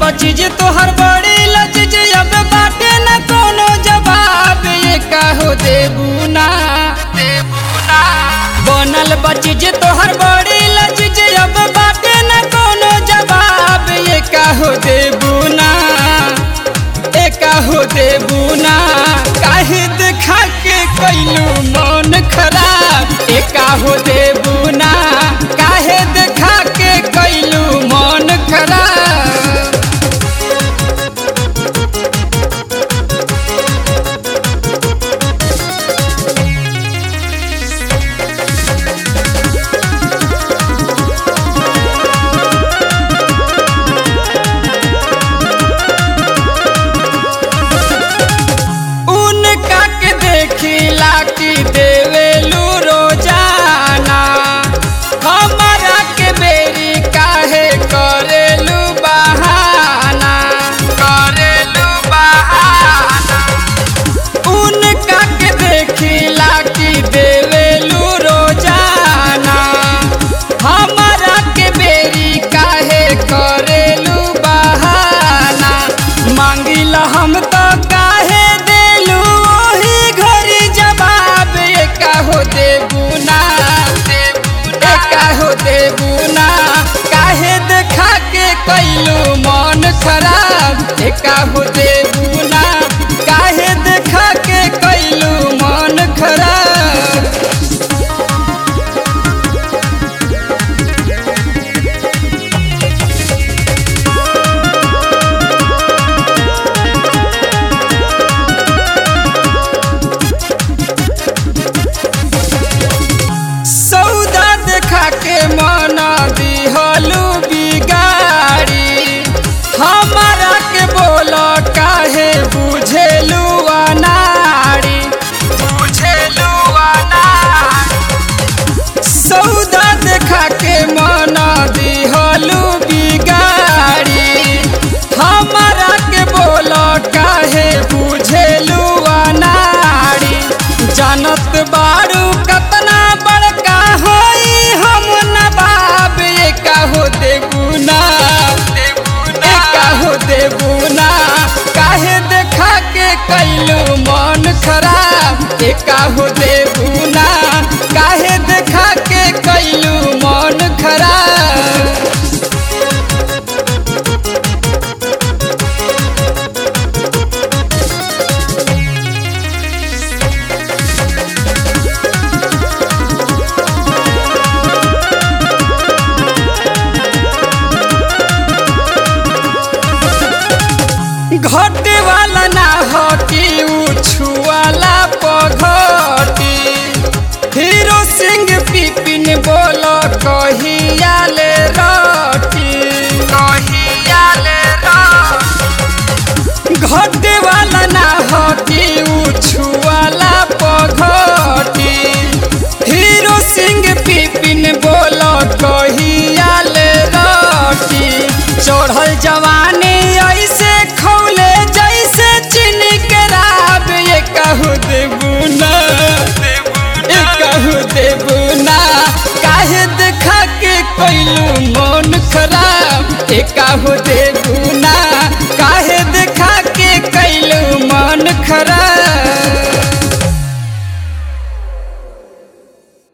बची जे तोहर बड़ी लजीज अब बाटे न कोनो जवाब ये कहो देबुना बनल बची जे तोहर बड़ी लजीज अब बाटे न कोनो जवाब ये कहो देबुना कहो देबुना काहे देखा के कैलू मन खराब कहो देबुना काहे देखा के कैलू मन खराब। खिला की देवेलू रोजाना हमारा के बेरी काहे करेलू बहाना उनका के देखिला की देवेलू रोजाना हमारा के बेरी काहे करेलू बहाना मांगिला हम तो काहे कहो देबुना काहे देखा के कैलू मन खराब कहो देबुना काहे देखा के कैलू मन खराब। के मना दिहलू बिगाड़ी हमारा के बोल काहे बुझेलू अनाड़ी सौदा देखा के मना दिहलू बिगाड़ी हमारा के बोल काहे बुझेलू अनाड़ी जानत बारू कतना बड़का होई हम नवाब कहो देबुना काहे देखा के कैलू मन खराब कहो देबुना काहे देखा के कैलू मन खराब। घटे वाला ना हटी उछुआला पघटी हीरो सिंह पिपिन बोल कहिया ले रटी घटे वाला ना हटी उछुआला पघटी हीरो सिंह पिपिन बोल कहिया ले रटी चढ़ल जवानी ऐसे खौले जैसे चीनी के राब कहो देबुना काहे देखा के कैलू मन खराब कहो देबुना काहे देखा के कैलू मन खराब।